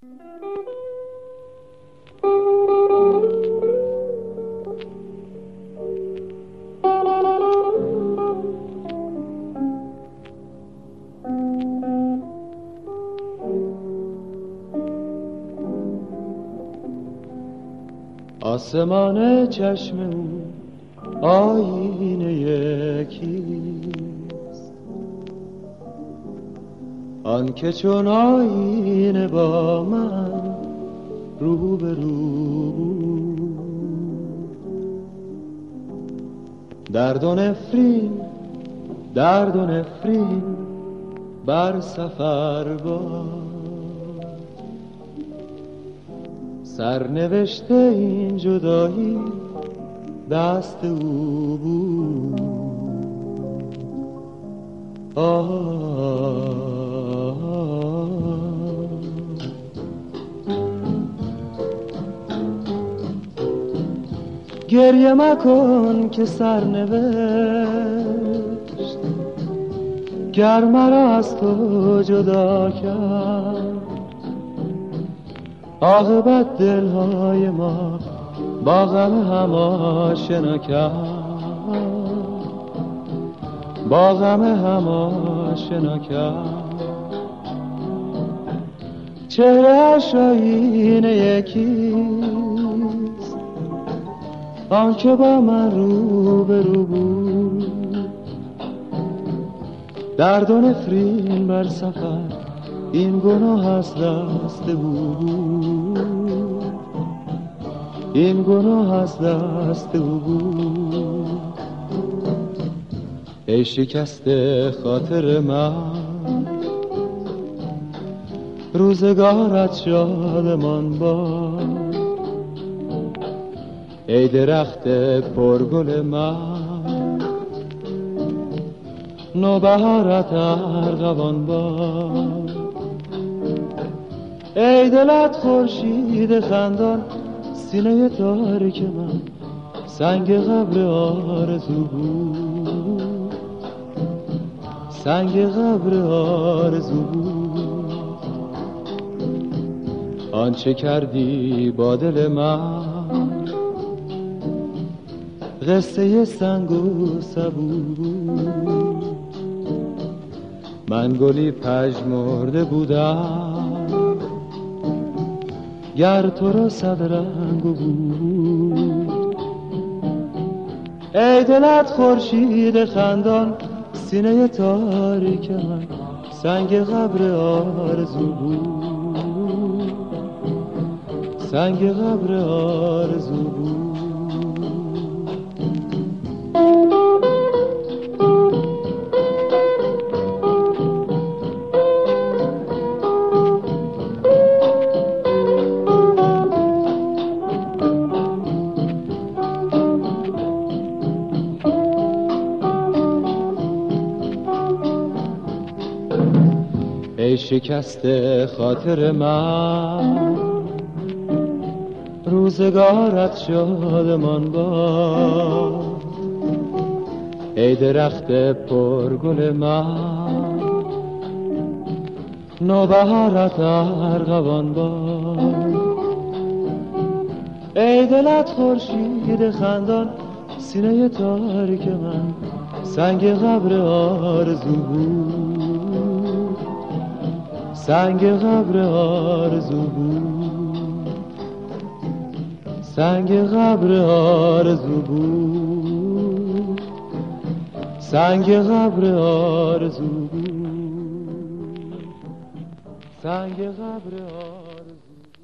آسمان چشم او آینه یکیست، آن که چون آینه با من رو به رو درد و نفرین بر سفر باد. سرنوشته این جدایی دست او بود. گریه مکن که سرنوشت گر مرا از تو جدا کرد، عاقبت دلهای ما با غم هم آشنا کرد، با غم هم آشنا کرد. چهره‌اش آینه یکیست، آن که با من رو به رو بود. درد و نفرین بر سفر این گناه از دست او بود، این گناه از دست او بود. ای شکسته خاطر من روزگارت شادمان باد. ای درخت پرگل من نوبهارت ارغوان باد. ای دلت خورشید خندان، سینه تاریک من سنگ قبر آرزو بود، سنگ قبر آرزو بود. آنچه کردی با دل من قصه سنگ و سبو بود. من گلی پژمرده بودم گر تو را صد رنگ بود. ای دلت خورشید خندان، سینه تاریک من سنگ قبر آرزو بود، سنگ قبر آرزو بود. ای شکسته خاطر من روزگارت شادمان باد. ای درخت پرگل من نوبهارت ارغوان باد. ای دلت خورشید خندان، سینه تاریک من سنگ قبر آرزو بود، سنگ قبر آرزو بود، سنگ قبر آرزو بود، سنگ قبر آرزو بود، سنگ قبر آرزو بود.